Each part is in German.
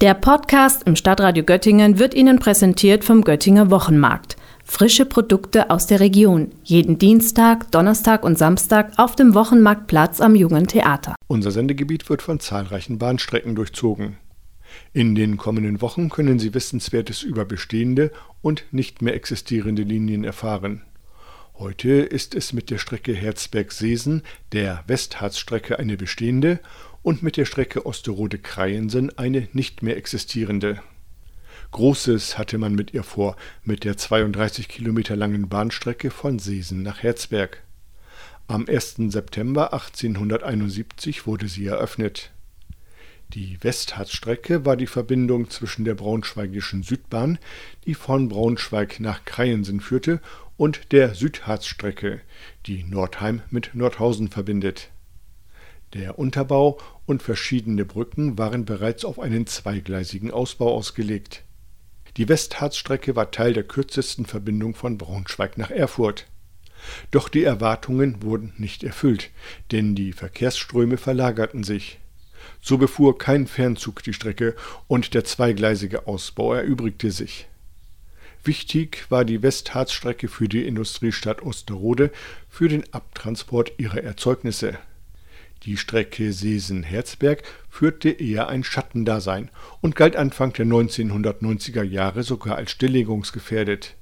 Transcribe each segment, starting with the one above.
Der Podcast im Stadtradio Göttingen wird Ihnen präsentiert vom Göttinger Wochenmarkt. Frische Produkte aus der Region. Jeden Dienstag, Donnerstag und Samstag auf dem Wochenmarktplatz am Jungen Theater. Unser Sendegebiet wird von zahlreichen Bahnstrecken durchzogen. In den kommenden Wochen können Sie Wissenswertes über bestehende und nicht mehr existierende Linien erfahren. Heute ist es mit der Strecke Herzberg-Seesen, der Westharzstrecke, eine bestehende und mit der Strecke Osterode-Kreiensen eine nicht mehr existierende. Großes hatte man mit ihr vor, mit der 32 Kilometer langen Bahnstrecke von Seesen nach Herzberg. Am 1. September 1871 wurde sie eröffnet. Die Westharzstrecke war die Verbindung zwischen der Braunschweigischen Südbahn, die von Braunschweig nach Kreiensen führte, und der Südharzstrecke, die Nordheim mit Nordhausen verbindet. Der Unterbau und verschiedene Brücken waren bereits auf einen zweigleisigen Ausbau ausgelegt. Die Westharzstrecke war Teil der kürzesten Verbindung von Braunschweig nach Erfurt. Doch die Erwartungen wurden nicht erfüllt, denn die Verkehrsströme verlagerten sich. So befuhr kein Fernzug die Strecke und der zweigleisige Ausbau erübrigte sich. Wichtig war die Westharzstrecke für die Industriestadt Osterode für den Abtransport ihrer Erzeugnisse. Die Strecke Seesen-Herzberg führte eher ein Schattendasein und galt Anfang der 1990er Jahre sogar als stilllegungsgefährdet.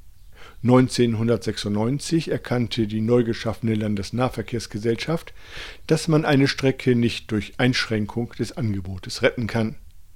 1996 erkannte die neu geschaffene Landesnahverkehrsgesellschaft, dass man eine Strecke nicht durch Einschränkung des Angebotes retten kann.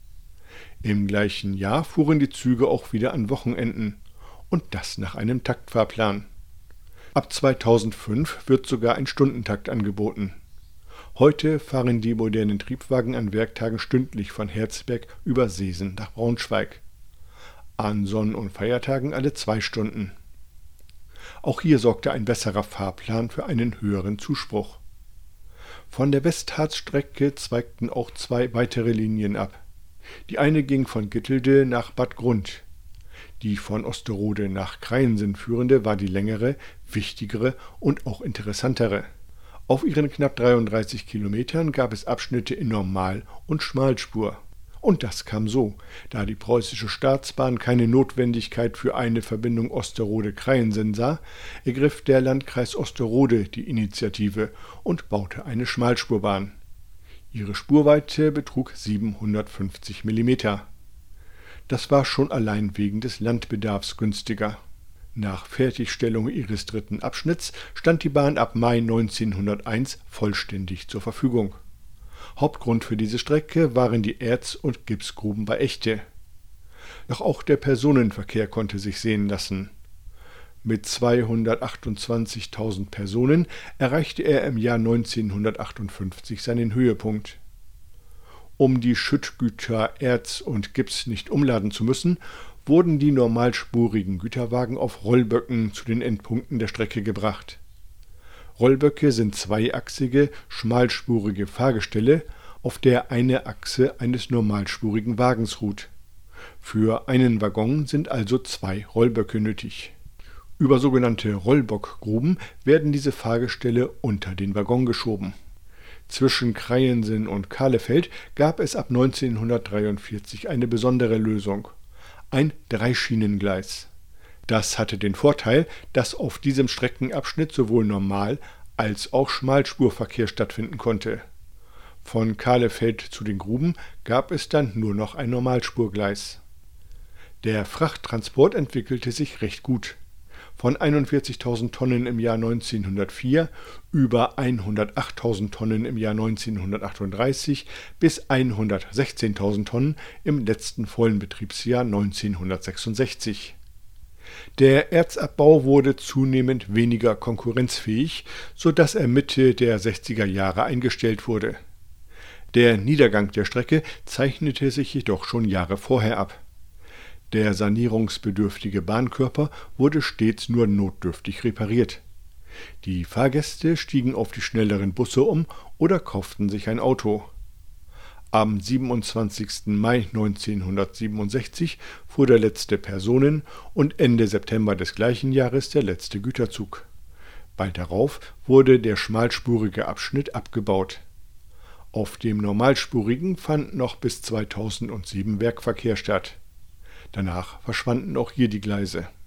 Im gleichen Jahr fuhren die Züge auch wieder an Wochenenden, und das nach einem Taktfahrplan. Ab 2005 wird sogar ein Stundentakt angeboten. Heute fahren die modernen Triebwagen an Werktagen stündlich von Herzberg über Seesen nach Braunschweig. An Sonn- und Feiertagen alle 2 Stunden. Auch hier sorgte ein besserer Fahrplan für einen höheren Zuspruch. Von der Westharzstrecke zweigten auch 2 weitere Linien ab. Die eine ging von Gittelde nach Bad Grund. Die von Osterode nach Kreiensen führende war die längere, wichtigere und auch interessantere. Auf ihren knapp 33 Kilometern gab es Abschnitte in Normal- und Schmalspur. Und das kam so, da die Preußische Staatsbahn keine Notwendigkeit für eine Verbindung Osterode-Kreiensen sah, ergriff der Landkreis Osterode die Initiative und baute eine Schmalspurbahn. Ihre Spurweite betrug 750 Millimeter. Das war schon allein wegen des Landbedarfs günstiger. Nach Fertigstellung ihres 3. Abschnitts stand die Bahn ab Mai 1901 vollständig zur Verfügung. Hauptgrund für diese Strecke waren die Erz- und Gipsgruben bei Echte. Doch auch der Personenverkehr konnte sich sehen lassen. Mit 228.000 Personen erreichte er im Jahr 1958 seinen Höhepunkt. Um die Schüttgüter Erz und Gips nicht umladen zu müssen, wurden die normalspurigen Güterwagen auf Rollböcken zu den Endpunkten der Strecke gebracht. Rollböcke sind zweiachsige, schmalspurige Fahrgestelle, auf der eine Achse eines normalspurigen Wagens ruht. Für einen Waggon sind also 2 Rollböcke nötig. Über sogenannte Rollbockgruben werden diese Fahrgestelle unter den Waggon geschoben. Zwischen Kreiensen und Kahlefeld gab es ab 1943 eine besondere Lösung: ein Dreischienengleis. Das hatte den Vorteil, dass auf diesem Streckenabschnitt sowohl Normal- als auch Schmalspurverkehr stattfinden konnte. Von Kahlefeld zu den Gruben gab es dann nur noch ein Normalspurgleis. Der Frachttransport entwickelte sich recht gut. Von 41.000 Tonnen im Jahr 1904 über 108.000 Tonnen im Jahr 1938 bis 116.000 Tonnen im letzten vollen Betriebsjahr 1966. Der Erzabbau wurde zunehmend weniger konkurrenzfähig, sodass er Mitte der 60er Jahre eingestellt wurde. Der Niedergang der Strecke zeichnete sich jedoch schon Jahre vorher ab. Der sanierungsbedürftige Bahnkörper wurde stets nur notdürftig repariert. Die Fahrgäste stiegen auf die schnelleren Busse um oder kauften sich ein Auto. Am 27. Mai 1967 fuhr der letzte Personen- und Ende September des gleichen Jahres der letzte Güterzug. Bald darauf wurde der schmalspurige Abschnitt abgebaut. Auf dem normalspurigen fand noch bis 2007 Werkverkehr statt. Danach verschwanden auch hier die Gleise.